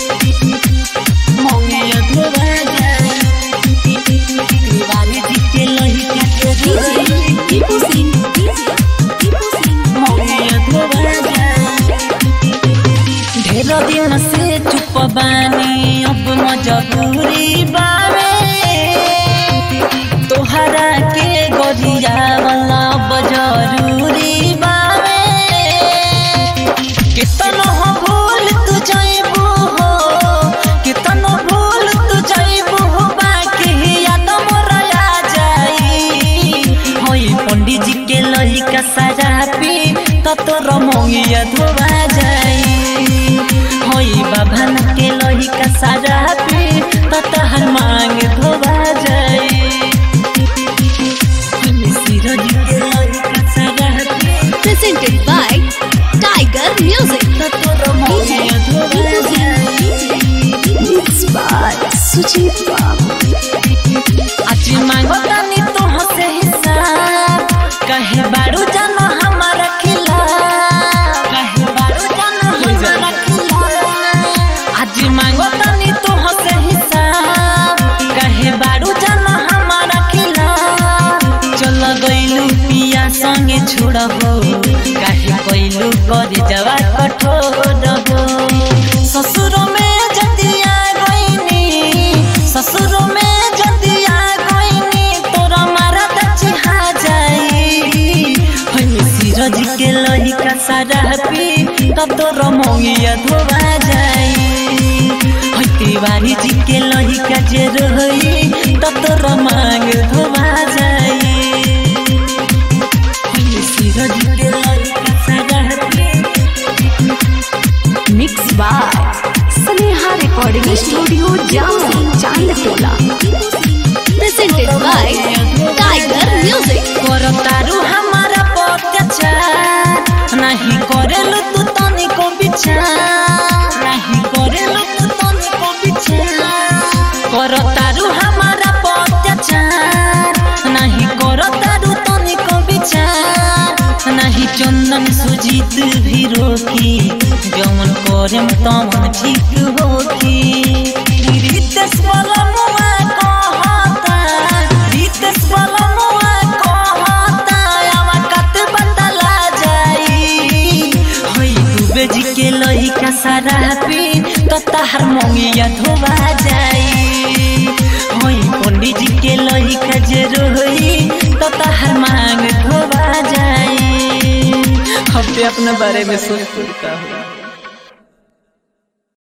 मंगिया धोवा जाए तिवारी जी के लइका मंगिया धोवा जाए। ढेर दिन से चुप बानी अब मजबूरी बावे तोहरा के गोरिया वाला जरूरी बावे कितनो भूल तू जाइबू हो कितनो भूल तू जाइबू हो बाकी याद मोर आ जाई होई पंडित जी के लइका सारा पी तो तोर मंगिया धोवा जाई होई बाभन के लइका सारा पी तो तहर मांग धोवा जाई। Presented by Tiger Music. Mixed by Sujit Babu. आज मांगो तानी तो हसे हिसाब कहे बारू जानो हमारा खिलाफ कहे बारू जानो हमारा खिलाफ। आज मांगो तानी तो हसे हिसाब कहे बारू जानो हमारा खिलाफ। चल गइलू पिया संगे छोड़बो कहे कइलू कर जवा कठोर हो। ससुर में जदिया गइनी ससुर में जदिया गइनी तोरा मारा दचिहा जाई होई सिरज के लइका सारा पी तब तोर मंगिया धोवा जाई होई तिवारी जी के लइका जे रही तब तोर मांग धोवा जाई। Mixed by Sneha Recording Studio, Jammu, Chandtola. Presented by Tiger Music. करतारू हमारा अत्याचार नहीं करेलु तू तनिको विचार नहीं करेलु तू तनिको विचार। करतारू हमारा अत्याचार नहीं करतारू तनिको विचार। नहीं चंदन सुजीत भी रोकी जमन करम तमन ठीक होकी। रितेश वाला मुआ कहता रितेश वाला मुआ कहता आवा कत बदला जाई होई दुबे जी के लइका सारा पी तो तहर मंगिया धोवा जाई होई पंडित जी के लइका जे रोई तो तहर मांग धोवा जाई। अब अपने बारे में सोच पूछता हूँ।